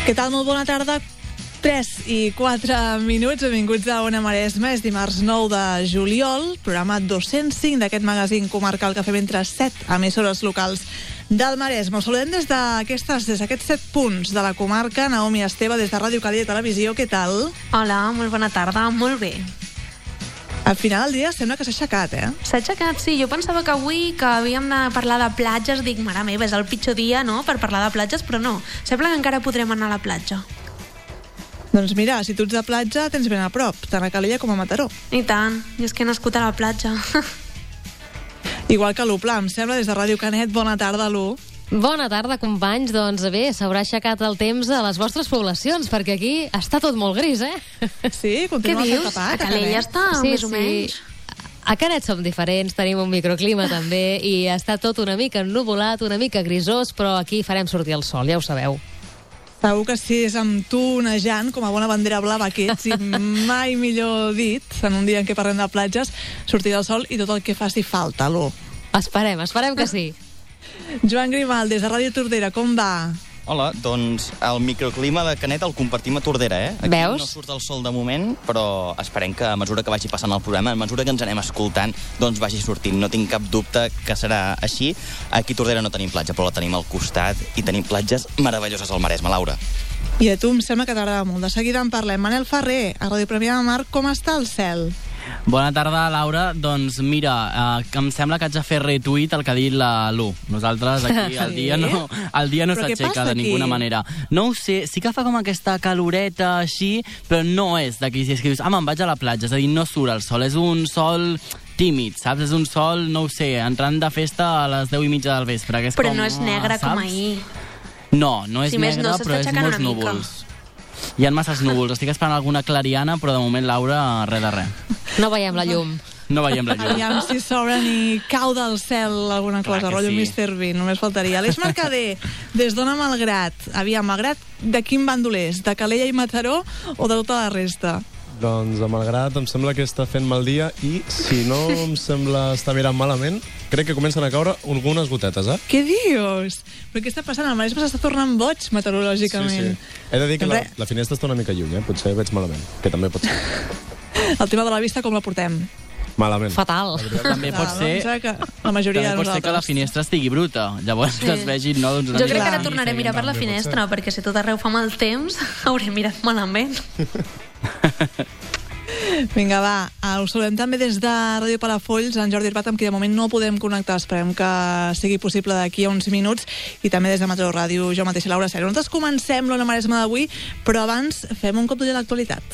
Què tal? Molt bona tarda. 3 i 4 minuts. Benvinguts a Ona Maresma. És dimarts 9 de juliol, programa 205 d'aquest magazín comarcal que fem entre 7 emissores locals del Maresme. Us saludem des d'aquests 7 punts de la comarca. Naomi Esteve, des de Ràdio Càlia Televisió. Què tal? Hola, molt bona tarda. Molt bé. Al final del dia sembla que s'ha aixecat, S'ha aixecat, sí. Jo pensava que avui que havíem de parlar de platges, dic, mare meva, és el pitjor dia, no?, per parlar de platges, però no. Sembla que encara podrem anar a la platja. Doncs mira, si tu ets de platja, tens ben a prop, tant a Calella com a Mataró. I tant, i és que he nascut a la platja. Igual que l'Upla, em sembla, des de Ràdio Canet. Bona tarda, Lu. Bona tarda, companys. Doncs bé, s'haurà aixecat el temps a les vostres poblacions, perquè aquí està tot molt gris, Sí, continua Què dius? tapat. A Calella està més o menys. A Canet som diferents, tenim un microclima també, i està tot una mica ennuvolat, una mica grisós, però aquí farem sortir el sol, ja ho sabeu. Segur que sí, és amb tu nejant, com a bona bandera blava que ets, i mai millor dit, en un dia en què parlem de platges, sortir del sol i tot el que faci falta, Lu. Esperem que sí. Joan Grimal, des de Ràdio Tordera, com va? Hola, doncs el microclima de Canet el compartim a Tordera, Aquí Veus? no surt el sol de moment, però esperem que a mesura que vagi passant el programa, a mesura que ens anem escoltant, doncs vagi sortint. No tinc cap dubte que serà així. Aquí a Tordera no tenim platja, però la tenim al costat i tenim platges meravelloses al Maresme, Laura. I a tu em sembla que t'agrada molt. De seguida en parlem. Manel Ferrer, a Ràdio Premià de Mar, com està el cel? Bona tarda, Laura. Doncs mira, em sembla que haig de fer retuit el que ha dit la Lu. Nosaltres aquí el dia no s'aixeca de ninguna manera. No ho sé, sí que fa com aquesta caloreta així, però no és d'aquí. Si és que dius, me'n vaig a la platja, és a dir, no surt el sol. És un sol tímid, saps? És un sol, no ho sé, entrant de festa a les 10:30 del vespre. Que és però com, no és negre, saps? Com ahir. No és Si més negre, no, però és s'està molts aixecant una mica. núvols. Hi ha masses núvols. Estic esperant alguna clariana, però de moment, Laura, res de res. No veiem la llum. No veiem la llum. Aviam si s'obre ni cau del cel alguna Clar cosa, que rotllo sí. Mr. Bean, només faltaria. Aleix Mercader, des d'Ona Malgrat. Aviam, Malgrat, de quin bàndol és? De Calella i Mataró o de tota la resta? Doncs a Malgrat em sembla que està fent mal dia i, si no em sembla estar mirant malament, crec que comencen a caure algunes gotetes, Què dius? Però què està passant? El Maresme s'està tornant boig meteorològicament. Sí. He de dir que la finestra està una mica lluny, Potser veig malament, que també pot ser. El tema de la vista com la portem? Malament. Fatal. També pot ser... Que la majoria de També pot ser que la nosaltres. finestra estigui bruta. Llavors que es vegin, no? Doncs una Jo mica- crec que ara tornaré a mirar per la finestra, perquè si tot arreu fa mal temps, hauré mirat malament. Vinga, va, us saludem també des de Ràdio Palafolls, en Jordi Herbat, amb qui de moment no podem connectar. Esperem que sigui possible d'aquí a uns minuts. I també des de Mataró Ràdio, jo mateixa, Laura Sera. Nosaltres comencem l'Ona Maresma d'avui, però abans fem un cop d'ull a l'actualitat.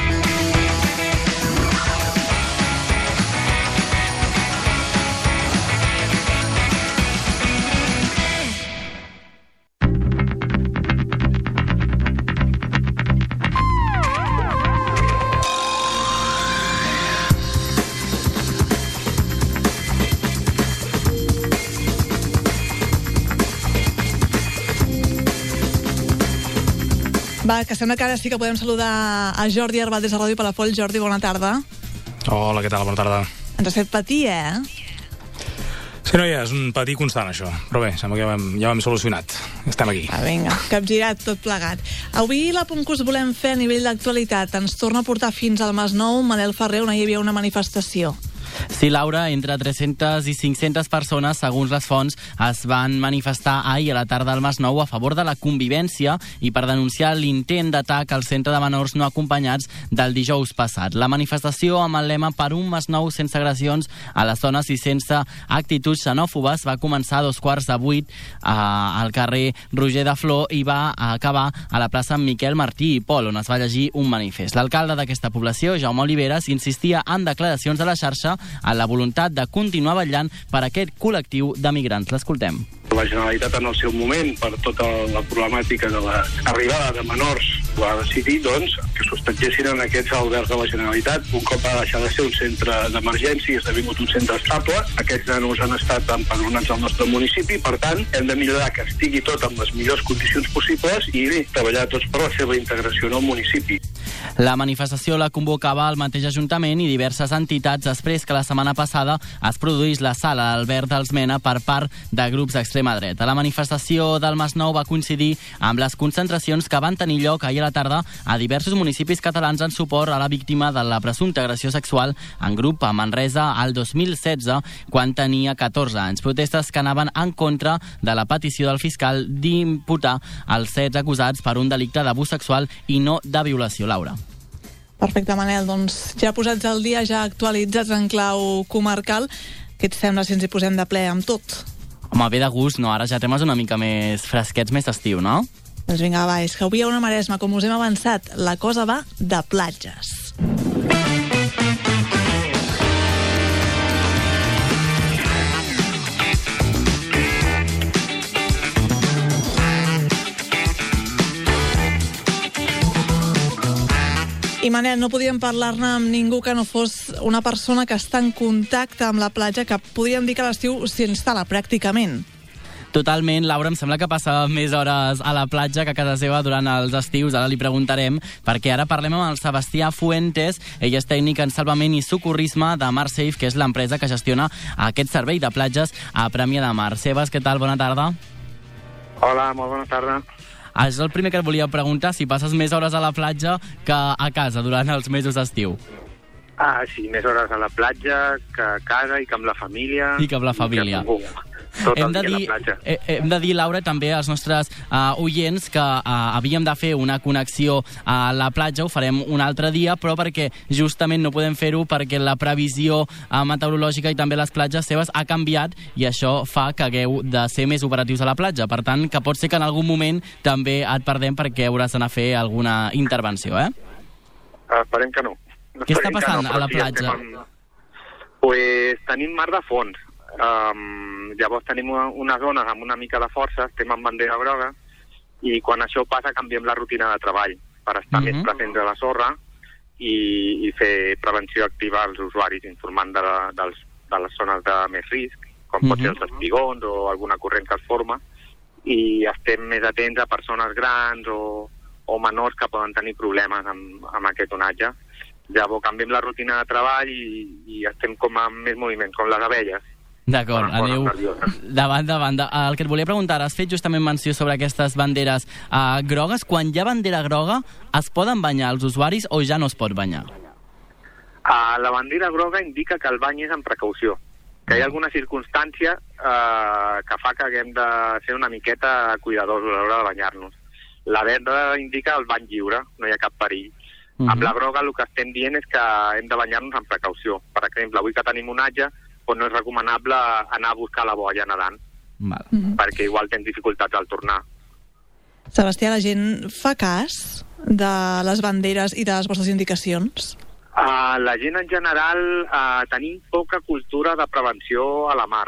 Va, que sembla que ara sí que podem saludar a Jordi Herbat des de Ràdio Palafolls. Jordi, bona tarda. Hola, què tal? Bona tarda. Ens has fet patir, Sí, noia, és un patir constant, això. Però bé, sembla que ja ho hem solucionat. Estem aquí. Va, vinga, capgirat tot plegat. Avui l'apunt que us volem fer a nivell d'actualitat ens torna a portar fins al Masnou, Manel Ferrer, on hi havia una manifestació. Sí, Laura, entre 300 i 500 persones, segons les fonts, es van manifestar ahir a la tarda al Masnou a favor de la convivència i per denunciar l'intent d'atac al centre de menors no acompanyats del dijous passat. La manifestació amb el lema "Per un Masnou sense agressions a les dones i sense actituds xenòfobes" va començar a 7:45 al carrer Roger de Flor i va acabar a la plaça Miquel Martí i Pol, on es va llegir un manifest. L'alcalde d'aquesta població, Jaume Oliveres, insistia en declaracions de la xarxa en la voluntat de continuar vetllant per aquest col·lectiu de migrants. L'escoltem. La Generalitat en el seu moment, per tota la problemàtica de l'arribada de menors, va decidir doncs, que s'hostatgessin en aquests albergs de la Generalitat. Un cop va deixar de ser un centre d'emergència i ha esdevingut un centre estable, aquests nanos han estat empadronats al nostre municipi, per tant, hem de millorar que estigui tot en les millors condicions possibles i treballar tots per la seva integració en el municipi. La manifestació la convocava el mateix Ajuntament i diverses entitats després que la setmana passada es produís l'assalt a Albert dels Mena per part de grups d'extrema dreta. La manifestació del Masnou va coincidir amb les concentracions que van tenir lloc ahir a la tarda a diversos municipis catalans en suport a la víctima de la presumpta agressió sexual en grup a Manresa al 2016, quan tenia 14 anys. Protestes que anaven en contra de la petició del fiscal d'imputar els 16 acusats per un delicte d'abús sexual i no de violació. Laura. Perfecte, Manel. Doncs ja posats al dia, ja actualitzats en clau comarcal, què et sembla si ens hi posem de ple amb tot? Home, ve de gust, no? Ara ja temes una mica més fresquets, més d'estiu, no? Doncs vinga, va, és que avui a Ona Maresma, com us hem avançat, la cosa va de platges. I Manel, no podíem parlar-ne amb ningú que no fos una persona que està en contacte amb la platja, que podríem dir que a l'estiu s'hi instal·la pràcticament. Totalment, Laura, em sembla que passa més hores a la platja que a casa seva durant els estius. Ara li preguntarem, perquè ara parlem amb el Sebastià Fuentes. Ell és tècnic en salvament i socorrisme de MarSafe, que és l'empresa que gestiona aquest servei de platges a Premià de Mar. Sebas, què tal? Bona tarda. Hola, molt bona tarda. És el primer que et volia preguntar, si passes més hores a la platja que a casa durant els mesos d'estiu. Sí, més hores a la platja que a casa i que amb la família. I que amb la família. Tot el dia a la platja. Hem de dir, Laura, també als nostres oients que havíem de fer una connexió a la platja, ho farem un altre dia, però perquè justament no podem fer-ho perquè la previsió meteorològica i també les platges seves ha canviat i això fa que hagueu de ser més operatius a la platja. Per tant, que pot ser que en algun moment també et perdem perquè hauràs d'anar a fer alguna intervenció, eh? Esperem que no. Què està passant a la platja? Pues tenim mar de fons. Llavors tenim unes zones amb una mica de força, estem amb bandera groga, i quan això passa canviem la rutina de treball per estar més presents a la sorra i fer prevenció activa als usuaris, informant de les zones de més risc, com pot ser els espigons o alguna corrent que es forma, i estem més atents a persones grans o menors que poden tenir problemes amb aquest onatge. Llavors canviem la rutina de treball i estem com amb més moviments, com les abelles. D'acord, aneu de banda a banda. El que et volia preguntar, has fet justament menció sobre aquestes banderes grogues. Quan hi ha bandera groga, es poden banyar els usuaris o ja no es pot banyar? La bandera groga indica que el bany és amb precaució, que hi ha alguna circumstància que fa que haguem de ser una miqueta cuidadosos a l'hora de banyar-nos. La verda indica el bany lliure, no hi ha cap perill. Amb la groga el que estem dient és que hem de banyar-nos amb precaució. Per exemple, avui que tenim onatge, doncs no és recomanable anar a buscar la boia nedant, perquè igual tens dificultats al tornar. Sebastià, la gent fa cas de les banderes i de les vostres indicacions? La gent en general tenim poca cultura de prevenció a la mar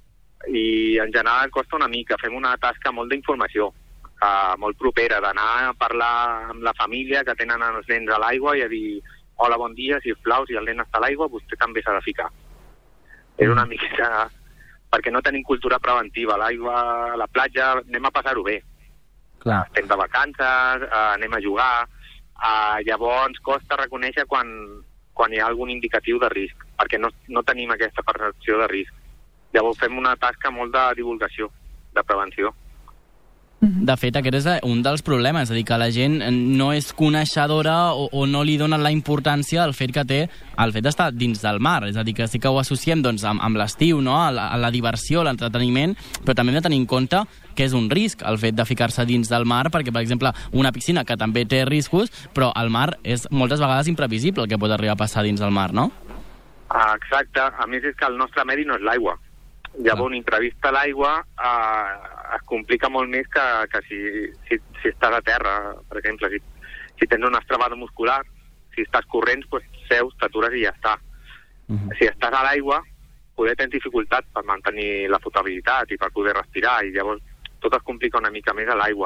i en general costa una mica, fem una tasca molt d'informació, molt propera, d'anar a parlar amb la família que tenen els nens a l'aigua i a dir hola, bon dia, sisplau, si el nen està a l'aigua, vostè també s'ha de ficar. És una miqueta perquè no tenim cultura preventiva. A l'aigua, a la platja, anem a passar-ho bé. Clar. Estem de vacances, anem a jugar, llavors costa reconèixer quan hi ha algun indicatiu de risc, perquè no tenim aquesta percepció de risc. Llavors fem una tasca molt de divulgació, de prevenció. De fet, aquest és un dels problemes, és a dir, que la gent no és coneixedora o no li dona la importància al fet que té el fet d'estar dins del mar. És a dir, que sí que ho associem doncs, amb l'estiu, no? a la diversió, l'entreteniment, però també hem de tenir en compte que és un risc el fet de ficar-se dins del mar, perquè, per exemple, una piscina que també té riscos, però el mar és moltes vegades imprevisible el que pot arribar a passar dins del mar, no? Exacte. A més, és que el nostre medi no és l'aigua. Llavors, un imprevist a l'aigua es complica molt més que si estàs a terra. Per exemple, si tens una estrabada muscular, si estàs corrents, doncs seus, t'atures i ja està. Si estàs a l'aigua, poder tens dificultat per mantenir la potabilitat i per poder respirar, i llavors tot es complica una mica més a l'aigua.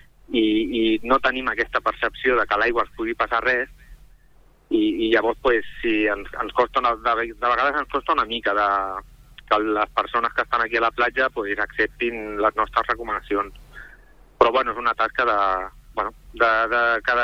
I no tenim aquesta percepció de que a l'aigua es pugui passar res, i llavors, doncs, si ens costa de vegades ens costa una mica que les persones que estan aquí a la platja pues, acceptin les nostres recomanacions. Però bueno, és una tasca de cada dia.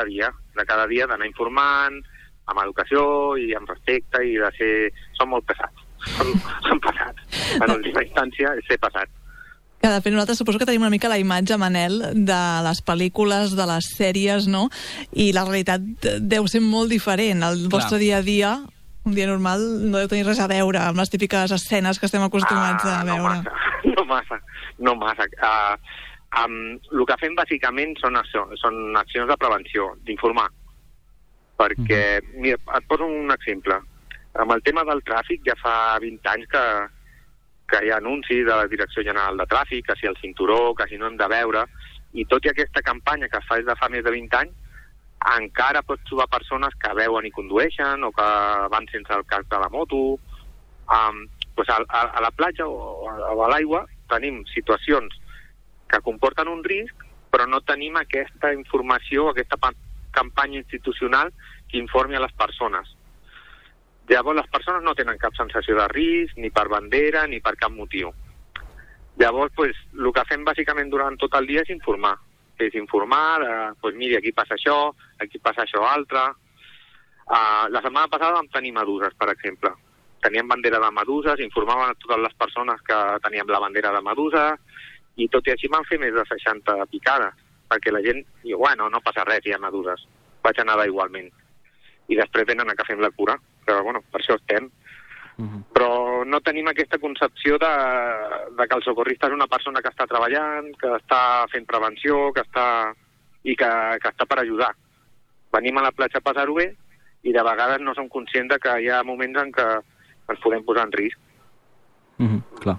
de cada dia d'anar informant, amb educació i amb respecte, i de ser... Són molt pesats. Són pesats. En última instància, és ser pesats. Que de fet nosaltres suposo que tenim una mica la imatge, Manel, de les pel·lícules, de les sèries, no? I la realitat deu ser molt diferent. El vostre dia a dia, un dia normal, no deu tenir res a veure amb les típiques escenes que estem acostumats a veure. No massa. El que fem bàsicament són accions de prevenció, d'informar. Perquè, mira, et poso un exemple. Amb el tema del tràfic ja fa 20 anys que hi ha anuncis de la Direcció General de Tràfic, que si el cinturó, que si no hem de veure, i tot i aquesta campanya que es fa des de fa més de 20 anys, encara pots trobar persones que veuen i condueixen, o que van sense el casc de la moto. Pues a la platja o a l'aigua tenim situacions que comporten un risc, però no tenim aquesta informació, aquesta campanya institucional que informi a les persones. Llavors, les persones no tenen cap sensació de risc, ni per bandera, ni per cap motiu. Llavors, pues, el que fem bàsicament durant tot el dia és informar. És informar, pues, mira, aquí passa això altre. La setmana passada vam tenir meduses, per exemple. Teníem bandera de meduses, informaven a totes les persones que teníem la bandera de meduses, i tot i així van fer més de 60 picades, perquè la gent diu, bueno, no passa res, hi ha meduses. Vaig anar igualment. I després venen a que fem la cura. Però, bueno, per això estem. Però no tenim aquesta concepció de que el socorrista és una persona que està treballant, que està fent prevenció, que està per ajudar. Venim a la platja a passar-ho bé i de vegades no som conscients que hi ha moments en què ens podem posar en risc. Clar.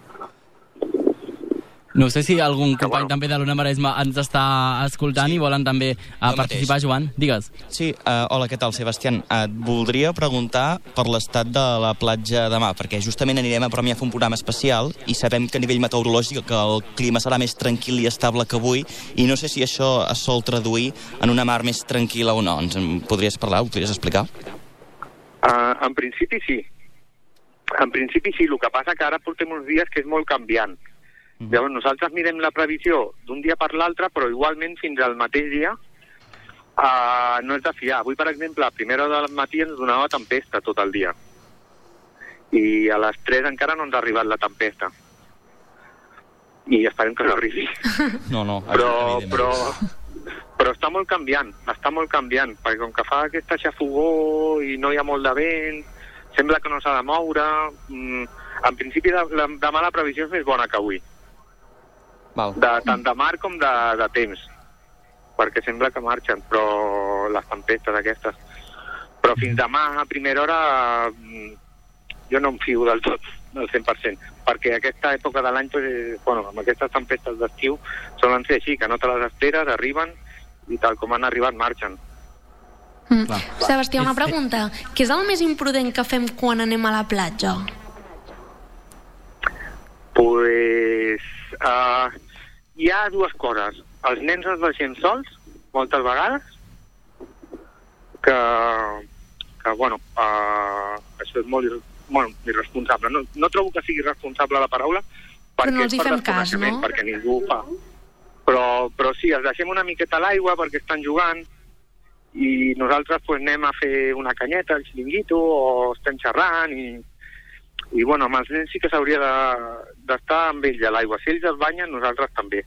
No sé si algun company també de l'Ona Maresme ens està escoltant i volen també participar, Joan. Digues. Sí, hola, què tal, Sebastián? Et voldria preguntar per l'estat de la platja demà, perquè justament anirem a Premià a fer un programa especial i sabem que a nivell meteorològic que el clima serà més tranquil i estable que avui, i no sé si això es sol traduir en una mar més tranquil·la o no. Ens en podries parlar? Ho podries explicar? En principi sí. El que passa que ara portem uns dies que és molt canviant. Llavors, nosaltres mirem la previsió d'un dia per l'altre, però igualment fins al mateix dia no és de fiar. Avui, per exemple, a primera hora del matí ens donava tempesta tot el dia. I a les 3 encara no ens ha arribat la tempesta. I esperem que no arribi. No. Però està molt canviant, perquè com que fa aquesta xafogó i no hi ha molt de vent, sembla que no s'ha de moure. En principi, demà la previsió és més bona que avui. Tant de mar com de temps, perquè sembla que marxen, però les tempestes aquestes. Però fins demà a primera hora jo no em fio del tot, del 100%, perquè aquesta època de l'any, amb aquestes tempestes d'estiu, solen ser així, que no te les esperes, arriben i tal com han arribat marxen. Sebastià, una pregunta. Què és el més imprudent que fem quan anem a la platja? Hi ha dues coses. Els nens els deixem sols, moltes vegades, que això és molt irresponsable. No trobo que sigui irresponsable la paraula, perquè no els hi és per fem cas, no? Perquè ningú ho fa. Però sí, els deixem una miqueta a l'aigua perquè estan jugant i nosaltres anem a fer una canyeta al xiringuito o estem xerrant i amb els nens sí que s'hauria d'estar amb ells a l'aigua. Si ells es banyen, nosaltres també.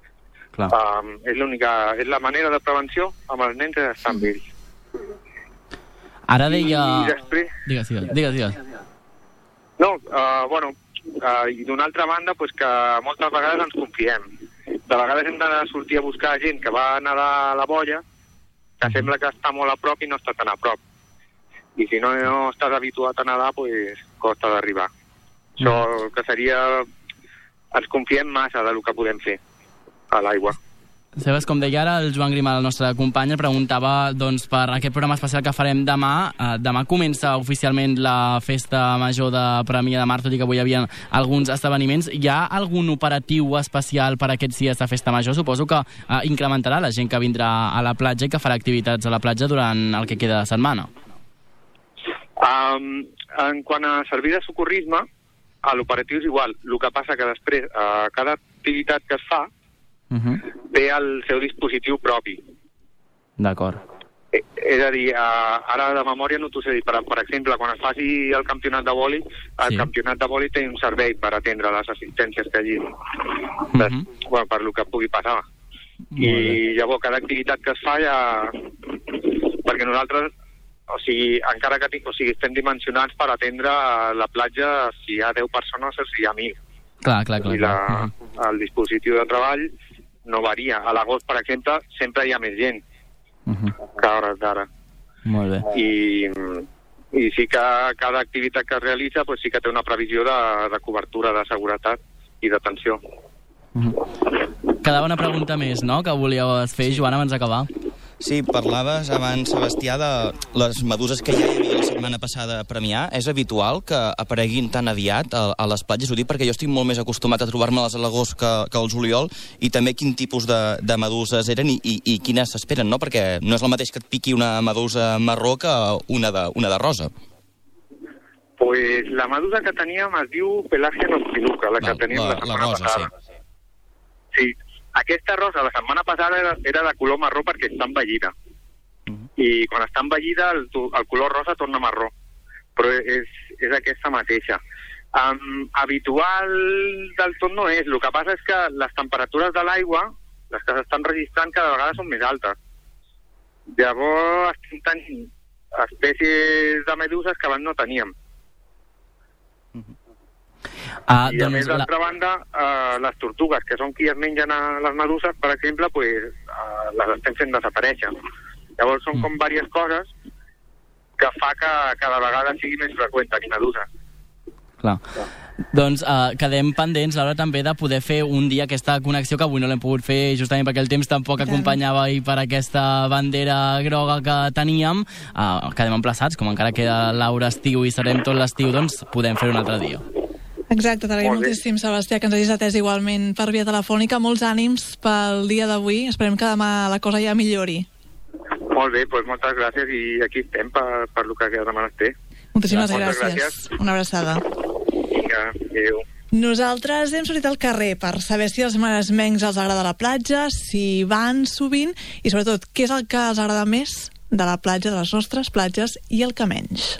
És la manera de prevenció amb els nens és estar amb ells. Ara deia... I després... Digues. No, i d'una altra banda, que moltes vegades ens confiem. De vegades hem de sortir a buscar gent que va nedar a la boia, que sembla que està molt a prop i no està tan a prop. I si no estàs habituat a nedar, costa d'arribar. Això que seria... Ens confiem massa del que podem fer a l'aigua. Sebas, com deia ara el Joan Grimal, el nostre company, preguntava per aquest programa especial que farem demà. Demà comença oficialment la festa major de Premià de Mar, tot i que avui hi havia alguns esdeveniments. Hi ha algun operatiu especial per aquests dies de festa major? Suposo que incrementarà la gent que vindrà a la platja i que farà activitats a la platja durant el que queda de setmana. En quant a servir de socorrisme, l'operatiu és igual. El que passa que després, cada activitat que es fa té el seu dispositiu propi. D'acord. És a dir, ara de memòria no t'ho sé dir, per exemple, quan es faci el campionat de vòlei, el campionat de vòlei té un servei per atendre les assistències que hi hagi, bueno, per lo que pugui passar. I llavors cada activitat que es fa ja... Perquè nosaltres, o sigui, encara que estem dimensionats per atendre la platja si hi ha 10 persones o si hi ha 1.000. Clar. El dispositiu de treball no varia. A l'agost, per exemple, sempre hi ha més gent que a hores d'ara. Molt bé. I sí que cada activitat que es realitza pues sí que té una previsió de cobertura de seguretat i d'atenció. Quedava una pregunta més, no?, que volíeu fer, Joan, abans d'acabar. Sí, parlaves abans, Sebastià, de les meduses que ja hi havia la setmana passada a Premià. És habitual que apareguin tan aviat a les platges? Ho dic perquè jo estic molt més acostumat a trobar-me-les a l'agost que al juliol, i també quin tipus de meduses eren i quines s'esperen, no? Perquè no és el mateix que et piqui una medusa marró que una de rosa. Pues la medusa que teníem es diu Pelagia noctiluca, la que teníem la setmana passada. Sí. Aquesta rosa la setmana passada era de color marró perquè està envellida. I quan està envellida el color rosa torna marró. Però és aquesta mateixa. Habitual del tot no és. El que passa és que les temperatures de l'aigua, les que s'estan registrant, cada vegada són més altes. Llavors estem tenint espècies de meduses que abans no teníem. I a més, d'altra banda, les tortugues, que són qui es mengen a les meduses, per exemple, pues, les estem fent desaparèixer. Llavors són com diverses coses que fa que cada vegada sigui més freqüent tenir meduses. Clar. Doncs quedem pendents, Laura, també de poder fer un dia aquesta connexió, que avui no l'hem pogut fer justament perquè el temps tampoc acompanyava i per aquesta bandera groga que teníem. Quedem emplaçats, com encara queda Laura estiu i serem tot l'estiu, doncs podem fer un altre dia. Exacte, t'agraïm moltíssim, Sebastià, que ens hagis atès igualment per via telefònica. Molts ànims pel dia d'avui. Esperem que demà la cosa ja millori. Molt bé, doncs moltes gràcies i aquí estem per lo que queda de menester. Moltíssimes gràcies. Una abraçada. Vinga, adéu. Nosaltres hem sortit al carrer per saber si als maresmencs els agrada la platja, si van sovint i, sobretot, què és el que els agrada més de la platja, de les nostres platges, i el que menys.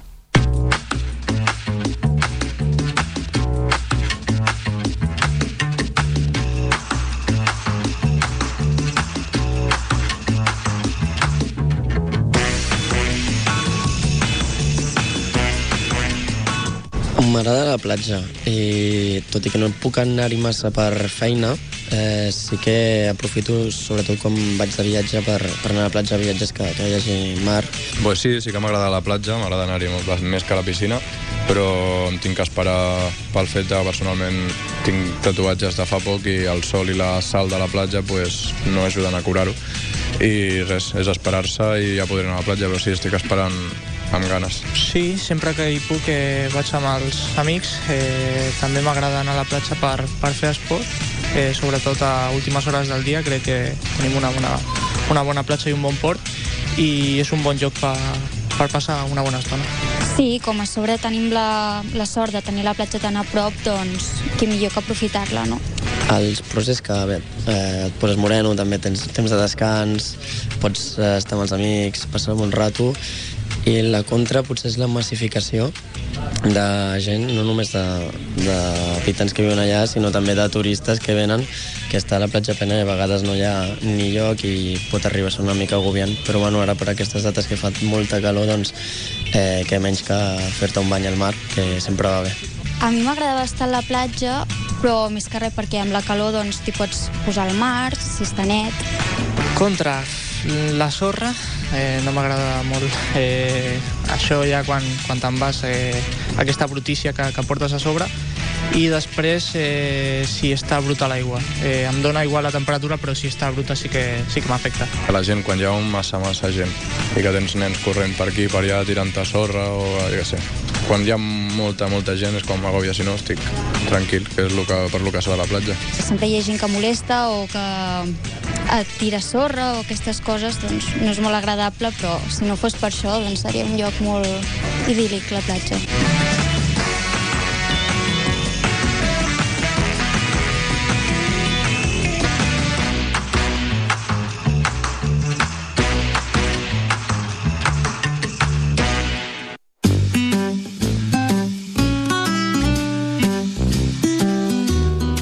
M'agrada la platja i tot i que no puc anar-hi massa per feina, sí que aprofito sobretot quan vaig de viatge per anar a la platja, viatges que hi hagi mar. Pues sí que m'agrada la platja, m'agrada anar-hi més que a la piscina, però em tinc que esperar pel fet que personalment tinc tatuatges de fa poc i el sol i la sal de la platja pues, no ajuden a curar-ho. I res, és esperar-se i ja podré anar a la platja, però sí, estic esperant amb ganes. Sí, sempre que hi puc vaig amb els amics. També m'agrada anar a la platja per fer esport, sobretot a últimes hores del dia. Crec que tenim una bona platja i un bon port i és un bon lloc per passar una bona estona. Sí, com a sobre tenim la sort de tenir la platja tan a prop, doncs qui millor que aprofitar-la, no? Els pros és que et poses moreno, també tens temps de descans, pots estar amb els amics, passar un bon rato. I la contra potser és la massificació de gent, no només d'habitants que viuen allà, sinó també de turistes que venen, que està a la platja plena i a vegades no hi ha ni lloc i pot arribar a ser una mica agobiant. Però bueno, ara per aquestes dates que fa molta calor, doncs que menys que fer-te un bany al mar, que sempre va bé. A mi m'agradava estar a la platja, però més que res perquè amb la calor doncs t'hi pots posar al mar, si està net. Contra, la sorra no m'agrada molt. Això ja quan te'n vas, aquesta brutícia que portes a sobre. I després, si està bruta l'aigua. Em dona igual la temperatura, però si està bruta sí que m'afecta. La gent, quan hi ha massa gent i que tens nens corrent per aquí, per allà, tirant-te sorra o jo què sé. Quan hi ha molta gent és quan m'agòbia, si no estic tranquil, que és per lo que s'ha de la platja. Sempre hi ha gent que molesta o que et tira sorra o aquestes coses, doncs no és molt agradable, però si no fos per això, doncs seria un lloc molt idíl·lic, la platja.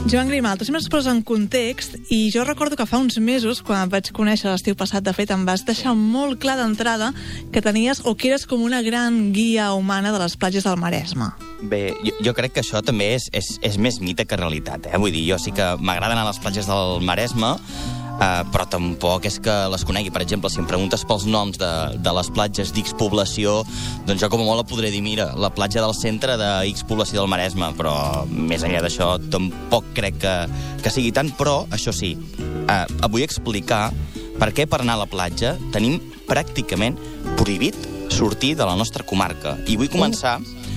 Joan Grimal, tu sempre es poses en context i jo recordo que fa uns mesos, quan et vaig conèixer l'estiu passat, de fet, em vas deixar molt clar d'entrada que tenies o que eres com una gran guia humana de les platges del Maresme. Bé, jo crec que això també és més mite que realitat, eh? Vull dir, jo sí que m'agrada anar a les platges del Maresme, però tampoc és que les conegui. Per exemple, si em preguntes pels noms de les platges d'X població, doncs jo com a molt podré dir, mira, la platja del centre d'X població del Maresme, però més enllà d'això tampoc crec que sigui tant. Però, això sí, vull explicar per què per anar a la platja tenim pràcticament prohibit sortir de la nostra comarca. I vull començar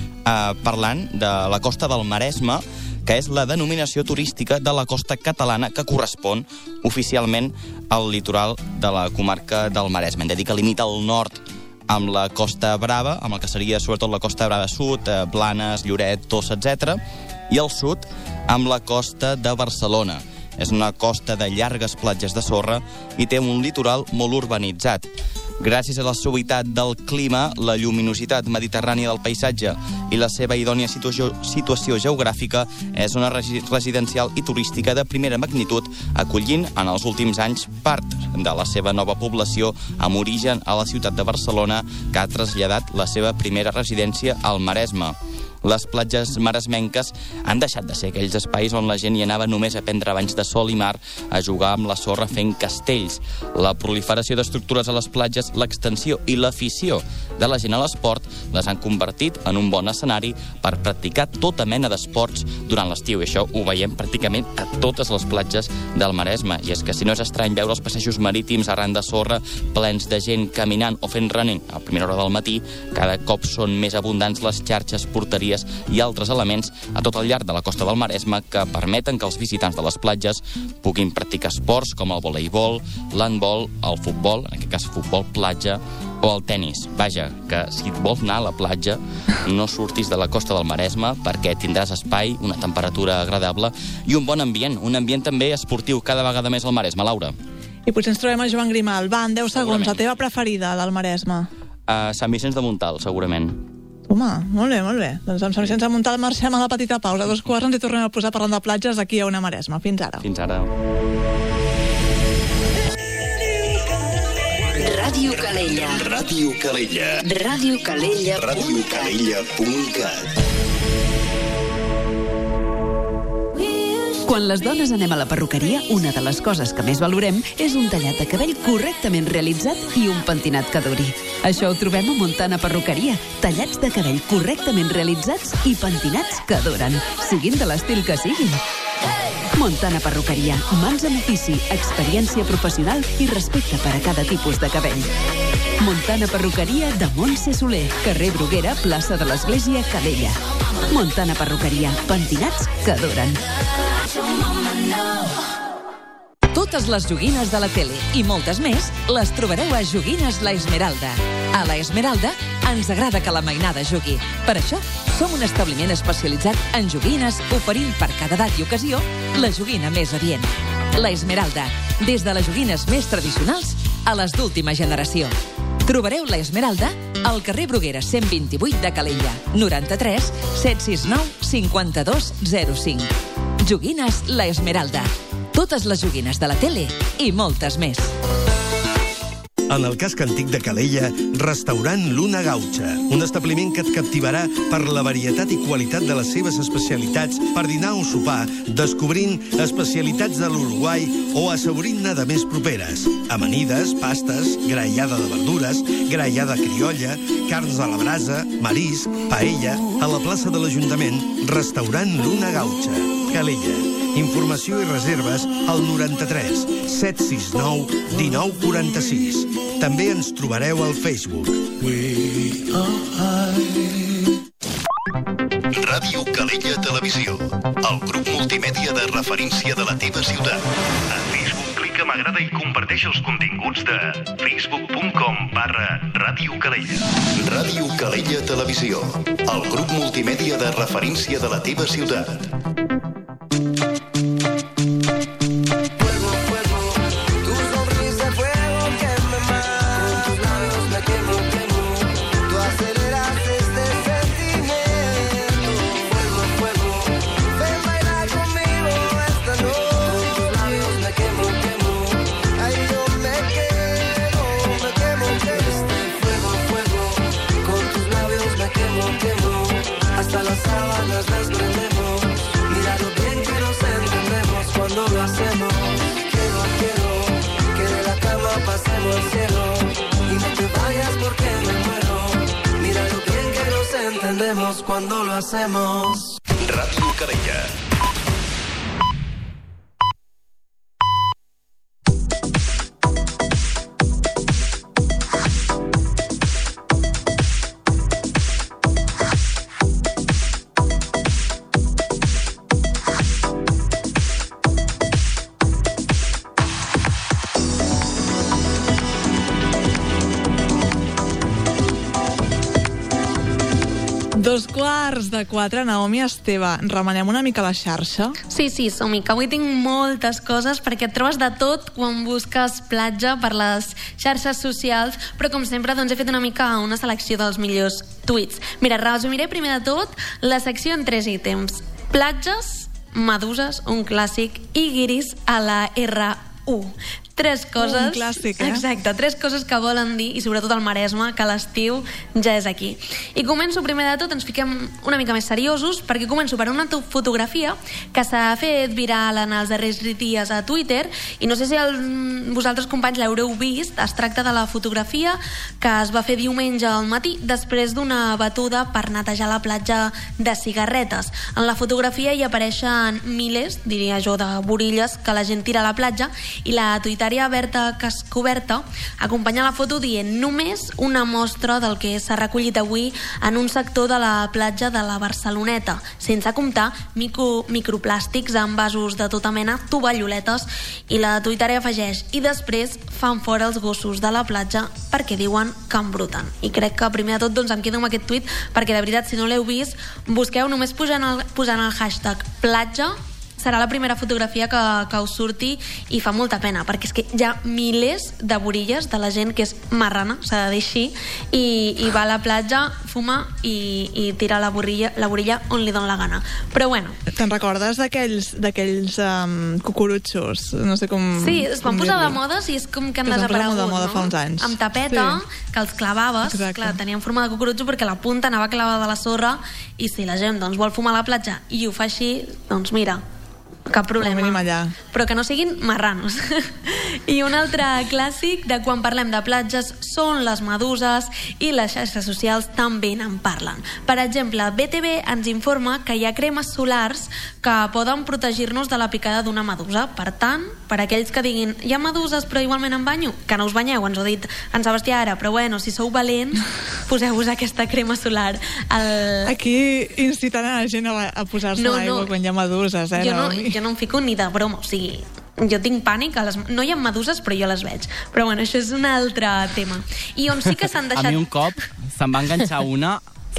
parlant de la costa del Maresme, que és la denominació turística de la costa catalana que correspon oficialment al litoral de la comarca del Maresme. Hem de dir que limita al nord amb la Costa Brava, amb el que seria sobretot la Costa Brava Sud, Blanes, Lloret, Tossa, etc. I al sud amb la costa de Barcelona. És una costa de llargues platges de sorra i té un litoral molt urbanitzat. Gràcies a la suavitat del clima, la lluminositat mediterrània del paisatge i la seva idònia situació geogràfica, és una residencial i turística de primera magnitud, acollint en els últims anys part de la seva nova població amb origen a la ciutat de Barcelona, que ha traslladat la seva primera residència al Maresme. Les platges maresmenques han deixat de ser aquells espais on la gent hi anava només a prendre banys de sol i mar, a jugar amb la sorra fent castells. La proliferació d'estructures a les platges, l'extensió i l'afició de la gent a l'esport les han convertit en un bon escenari per practicar tota mena d'esports durant l'estiu. I això ho veiem pràcticament a totes les platges del Maresme. I és que si no és estrany veure els passejos marítims arran de sorra plens de gent caminant o fent running a primera hora del matí, cada cop són més abundants les xarxes, porteries i altres elements a tot el llarg de la costa del Maresme que permeten que els visitants de les platges puguin practicar esports com el voleibol, l'handbol, el futbol, en aquest cas futbol platja, o el tennis. Vaja, que si et vols anar a la platja no surtis de la costa del Maresme perquè tindràs espai, una temperatura agradable i un bon ambient, un ambient també esportiu cada vegada més al Maresme, Laura. I potser ens trobem a Joan Grimal. Va, en 10 segons, la teva preferida del Maresme? Sant Vicenç de Montalt, segurament. Home, molt bé, molt bé. Doncs amb Sant Vicenç de Montalt marxem a la petita pausa. A 2:15 ens hi tornem a posar parlant de platges aquí a Ona Maresme. Fins ara. Fins ara. Ràdio Calella. Ràdio Calella. Ràdio Calella. radiocalella.cat. Quan les dones anem a la perruqueria, una de les coses que més valorem és un tallat de cabell correctament realitzat i un pentinat que duri. Això ho trobem a Montana Perruqueria. Tallats de cabell correctament realitzats i pentinats que duren, siguin de l'estil que siguin. Montana Perruqueria. Mans en ofici, experiència professional i respecte per a cada tipus de cabell. Montana Perruqueria de Montse Soler, carrer Bruguera, plaça de l'Església, Calella. Montana Perruqueria. Pentinats que duren. Totes les joguines de la tele i moltes més les trobareu a Joguines La Esmeralda. A La Esmeralda ens agrada que la mainada jugui. Per això som un establiment especialitzat en joguines, oferint per cada edat i ocasió la joguina més adient. La Esmeralda, des de les joguines més tradicionals a les d'última generació. Trobareu La Esmeralda al carrer Bruguera 128 de Calella, 93 769 5205. Joguines La Esmeralda. Totes les joguines de la tele i moltes més. En el casc antic de Calella, restaurant Luna Gaucha, un establiment que et captivarà per la varietat i qualitat de les seves especialitats per dinar o sopar, descobrint especialitats de l'Uruguai o assaborint-ne de més properes. Amanides, pastes, graellada de verdures, graellada criolla, carns a la brasa, marisc, paella, a la plaça de l'Ajuntament, restaurant Luna Gaucha, Calella. Informació i reserves al 93 769 1946. També ens trobareu al Facebook. Ràdio Calella Televisió, el grup multimèdia de referència de la teva ciutat. A Facebook clica m'agrada i comparteix els continguts de facebook.com/Ràdio Calella. Ràdio Calella Televisió, el grup multimèdia de referència de la teva ciutat. Ven bailar conmigo. hacemos cuando lo hacemos. Ràdio Calella. Dos quarts de 4, Naomi Esteve. Remenem una mica la xarxa? Sí, som-hi, que avui tinc moltes coses perquè et trobes de tot quan busques platja per les xarxes socials, però com sempre doncs he fet una mica una selecció dels millors tuits. Mira, resumiré primer de tot la secció en 3 ítems. Platges, meduses, un clàssic, i guiris a la R1. 3 coses... Un clàssic, eh? Exacte, 3 coses que volen dir, i sobretot al Maresme, que l'estiu ja és aquí. I començo, primer de tot, ens fiquem una mica més seriosos, perquè començo per una fotografia que s'ha fet viral en els darrers dies a Twitter, i no sé si vosaltres, companys, l'haureu vist. Es tracta de la fotografia que es va fer diumenge al matí, després d'una batuda per netejar la platja de cigarretes. En la fotografia hi apareixen milers, diria jo, de borilles que la gent tira a la platja, i la tuitària Berta Cascoberta acompanya la foto dient només una mostra del que s'ha recollit avui en un sector de la platja de la Barceloneta, sense comptar microplàstics en vasos de tota mena, tovalloletes, i la tuitària afegeix: i després fan fora els gossos de la platja perquè diuen que embruten. I crec que primer de tot doncs, em quedo amb aquest tuit, perquè de veritat, si no l'heu vist, busqueu només posant el hashtag platja. Serà la primera fotografia que us surti, i fa molta pena, perquè és que hi ha milers de borilles de la gent que és marrana, s'ha de dir així, i va a la platja, fuma i tira la borilla on li dona la gana. Però bueno. Te'n recordes d'aquells cucurutxos? No sé com... Sí, es van posar de modes i és com que han desaparegut, de moda no? Fa uns anys. Amb tapeta, sí. Que els clavaves, clar, tenien forma de cucurutxo perquè la punta anava clavada a la sorra, i si la gent doncs, vol fumar a la platja i ho fa així, doncs mira, cap problema. Però que no siguin marranos. I un altre clàssic de quan parlem de platges són les meduses, i les xarxes socials també en parlen. Per exemple, BTV ens informa que hi ha cremes solars que poden protegir-nos de la picada d'una medusa. Per tant, per aquells que diguin hi ha meduses però igualment em banyo, que no us banyeu, ens ho ha dit en Sebastià ara, però bueno, si sou valents, poseu-vos aquesta crema solar. Aquí incitant a la gent a posar-se a l'aigua quan hi ha meduses, Jo no em fico ni de broma, o sigui, jo tinc pànic, no hi ha meduses però jo les veig, però bueno, això és un altre tema. I on sí que s'han deixat... A mi un cop se'm va enganxar una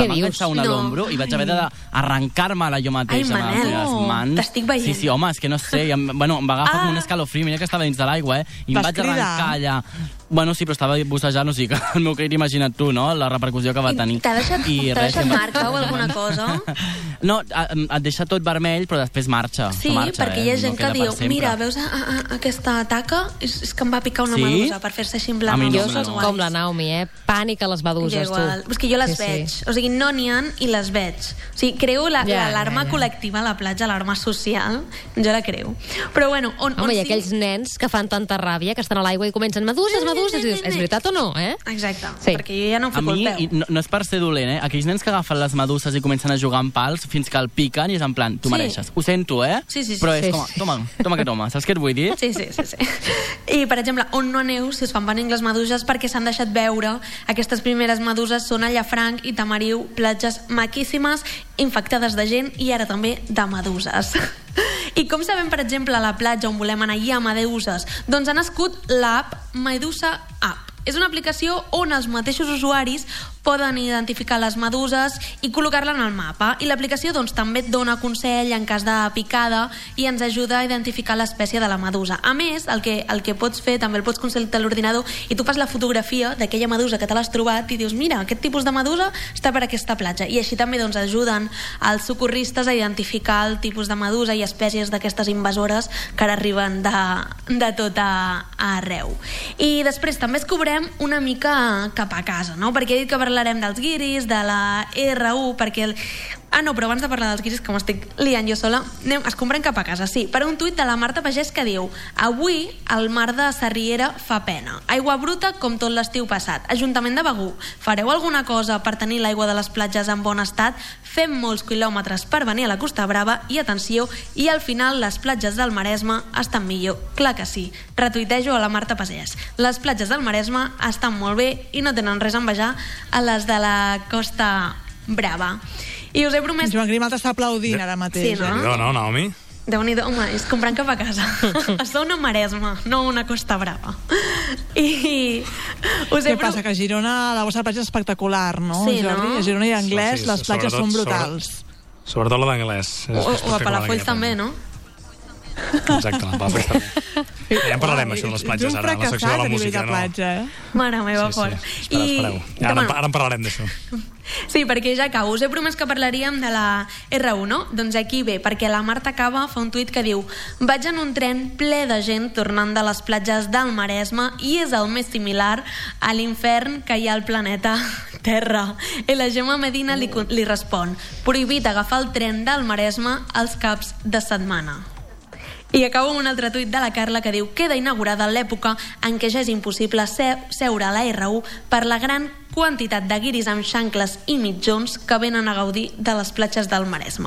a l'ombro i vaig haver d'arrencar-me-la jo mateix amb les meves mans. T'estic veient. Sí, home, és que no sé, em va agafar com un escalofrí, mira que estava dins de l'aigua, i em vaig arrencar allà. Bueno, sí, però estava bussejant, o sigui que el meu crit, imagina't tu, no?, la repercussió que va tenir. T'ha deixat marca o alguna cosa? No, et deixa tot vermell, però després marxa. Sí, perquè hi ha gent que diu, mira, veus aquesta taca? És que em va picar una medusa, per fer-se així en blanc. Jo soc com la Naomi, pànic a les meduses, tu. És que jo les veig, o sigui, no n'hi ha i les veig. O sigui, creu l'alarma col·lectiva a la platja, l'alarma social, jo la creu. Però bueno, home, i aquells nens que fan tanta ràbia, que estan a l'aigua i comencen meduses, i dius, és veritat o no, Exacte, perquè jo ja no em fico el peu. A mi, no és per ser dolent, aquells nens que agafen les meduses i comencen a jugar amb pals fins que el piquen i és en plan, tu mereixes. Ho sento, Sí. Però és com, toma que toma, saps què et vull dir? Sí. I, per exemple, on no aneu si us fan pànic les meduses perquè s'han deixat veure. Aquestes primeres meduses són a Llafranc i Tamariu, platges maquíssimes, infectades de gent i ara també de meduses. I com sabem, per exemple, a la platja on volem anar hi ha meduses? Doncs ha nascut l'app Medusa App. És una aplicació on els mateixos usuaris poden identificar les meduses i col·locar-la en el mapa. I l'aplicació doncs, també et dona consell en cas de picada i ens ajuda a identificar l'espècie de la medusa. A més, el que pots fer, també el pots consultar a l'ordinador i tu fas la fotografia d'aquella medusa que te l'has trobat i dius, mira, aquest tipus de medusa està per aquesta platja. I així també doncs, ajuden els socorristes a identificar el tipus de medusa i espècies d'aquestes invasores que ara arriben de tot arreu. I després també es cobrem una mica cap a casa, no? Perquè he dit que parlarem dels guiris, de la R1, perquè no, però abans de parlar dels guiris, que m'estic liant jo sola, es compren cap a casa, sí, per un tuit de la Marta Pagès que diu: avui el mar de Sarriera fa pena. Aigua bruta com tot l'estiu passat. Ajuntament de Begur, fareu alguna cosa per tenir l'aigua de les platges en bon estat? Fem molts quilòmetres per venir a la Costa Brava i, atenció, i al final les platges del Maresme estan millor. Clar que sí. Retuitejo a la Marta Pagès. Les platges del Maresme estan molt bé i no tenen res a envejar a les de la Costa Brava. I us he promès... Joan Grimal t'està aplaudint ara mateix. Sí, no? No, Naomi? Déu-n'hi-do, home, és comprant cap a casa. Està una Maresma, no una Costa Brava. I Què passa? Que a Girona la vostra platja és espectacular, no, sí, Jordi? no? A Girona i Anglès les platges són brutals. Sobretot la d'Anglès. O a Palafolls també, no? Exacte, la Palafolls també. Ja en parlarem, això de les platges, ara, a la secció de la música. Mare meva, fort. Espereu. Ara en parlarem d'això. Sí, perquè ja acabo. Us he promès que parlaríem de la R1, no? Doncs aquí ve, perquè la Marta Cava fa un tuit que diu: vaig en un tren ple de gent tornant de les platges del Maresme i és el més similar a l'infern que hi ha al planeta Terra. I la Gemma Medina li respon: prohibit agafar el tren del Maresme els caps de setmana. I acabo amb un altre tuit de la Carla que diu: queda inaugurada l'època en què ja és impossible seure a la R1 per la gran quantitat de guiris amb xancles i mitjons que venen a gaudir de les platges del Maresme.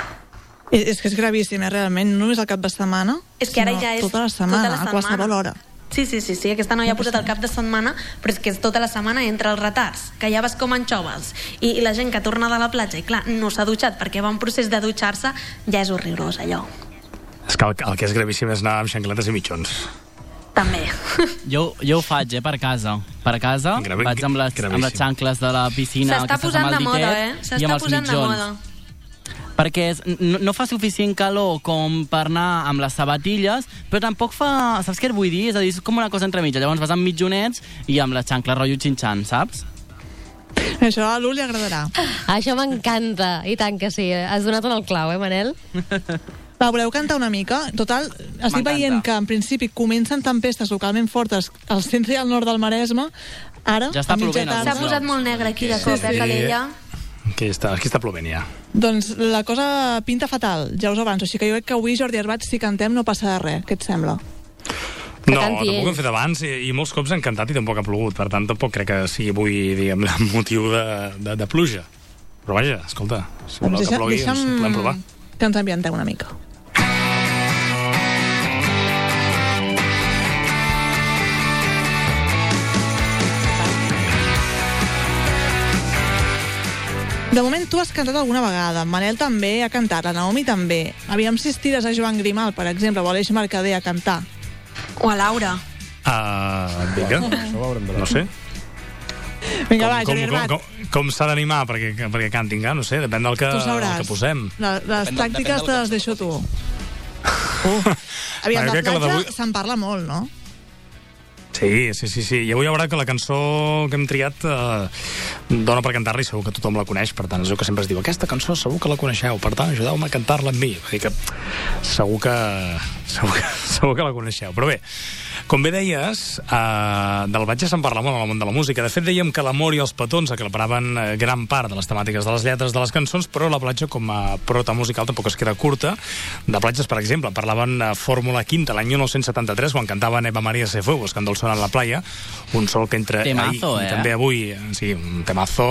És que és gravíssim, realment, no només el cap de setmana, és que ara ja és tota la setmana, a qualsevol hora. Sí, aquesta noia ha posat el cap de setmana, però és que és tota la setmana entre els retards, que ja vas com anxoves, i la gent que torna de la platja, i clar, no s'ha dutxat perquè va en procés de dutxar-se, ja és horrorós allò. És que el que és gravíssim és anar amb xancletes i mitjons. També. Jo ho faig, per casa. Per casa vaig amb les xancles de la piscina. S'està posant de moda, S'està posant de moda. Perquè no fa suficient calor com per anar amb les sabatilles, però tampoc fa... Saps què vull dir? És a dir, és com una cosa entremitja. Llavors vas amb mitjonets i amb les xancles rotllo xinxant, saps? Això a l'U li agradarà. Això m'encanta, i tant que sí. Has donat en el clau, Manel? Va, voleu cantar una mica? Total, estic veient que en principi comencen tempestes localment fortes al centre i al nord del Maresme. Ara, ja està plovent. S'ha posat molt negre aquí de cop, Calella. Aquí està plovent ja. Doncs la cosa pinta fatal, ja us avanço. Així que jo crec que avui, Jordi Arbat, si cantem no passarà res. Què et sembla? No, tampoc hem fet abans i molts cops han cantat i tampoc ha plogut. Per tant, tampoc crec que sigui avui, diguem, motiu de pluja. Però vaja, escolta, si voleu que plogui, doncs ho podem provar. Que ens ambientem una mica. De moment tu has cantat alguna vegada, Manel també ha cantat, la Naomi també. Aviam si estires a Joan Grimal, per exemple, o a l'Eix Mercader a cantar. O a Laura. Vinga, no sé. Vinga, va, Jordi Arbat. Com s'ha d'animar perquè cantin, no sé, depèn del que posem. Les tàctiques te les deixo tu. Aviam, de platja se'n parla molt, no? Sí. I avui hi haurà que la cançó que hem triat dona per cantar-la i segur que tothom la coneix, per tant, és el que sempre es diu, aquesta cançó segur que la coneixeu, per tant, ajudeu-me a cantar-la amb mi. Vull dir que segur que la coneixeu. Però bé, com bé deies, del platja se'n parla molt en el món de la música. De fet, dèiem que l'amor i els petons acaparaven gran part de les temàtiques de les lletres de les cançons, però la platja com a prota musical tampoc es queda curta. De platges, per exemple, parlaven Fórmula Quinta l'any 1973, quan cantaven Eva María se fue buscando el sol en la playa, un sol que entre temazo, ahir i també avui, sí, un temazo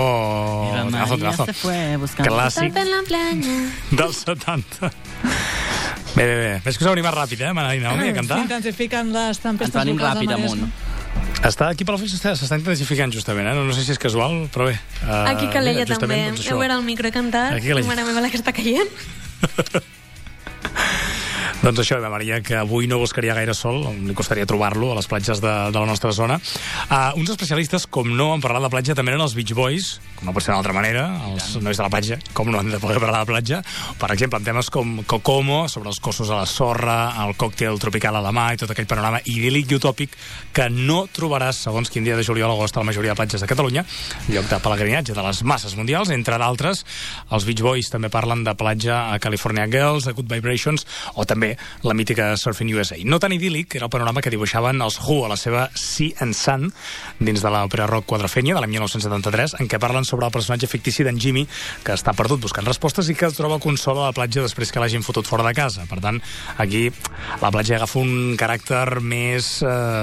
clàssic dels 70. Bé. Ves que us heu animat ràpid, Manel i Naomi, a cantar? S'intensifiquen les tempestes locals al ràpid Maresme. Està aquí per la Fix s'està intensificant justament, no sé si és casual, però bé. Aquí Calella també, heu veure el micro cantat, mare meva la que està caient. Doncs això, Eva Maria, que avui no buscaria gaire sol, li costaria trobar-lo a les platges de la nostra zona. Uns especialistes, com no, en parlar de platja també eren els Beach Boys, com no pot ser d'una altra manera, els nois de la platja, com no han de poder parlar de platja, per exemple, en temes com Kokomo, sobre els cossos a la sorra, el còctel tropical a la mà i tot aquell panorama idíl·lic i utòpic que no trobaràs, segons quin dia de juliol o agost, a la majoria de platges de Catalunya, lloc de pelegrinatge de les masses mundials, entre d'altres. Els Beach Boys també parlen de platja a California Girls, a Good Vibrations, o també també la mítica Surfing USA. No tan idíl·lic era el panorama que dibuixaven els Who a la seva Sea and Sun dins de l'òpera rock Quadrophenia de l'any 1973, en què parlen sobre el personatge fictici d'en Jimmy, que està perdut buscant respostes i que es troba consol a la platja després que l'hagin fotut fora de casa. Per tant, aquí la platja agafa un caràcter més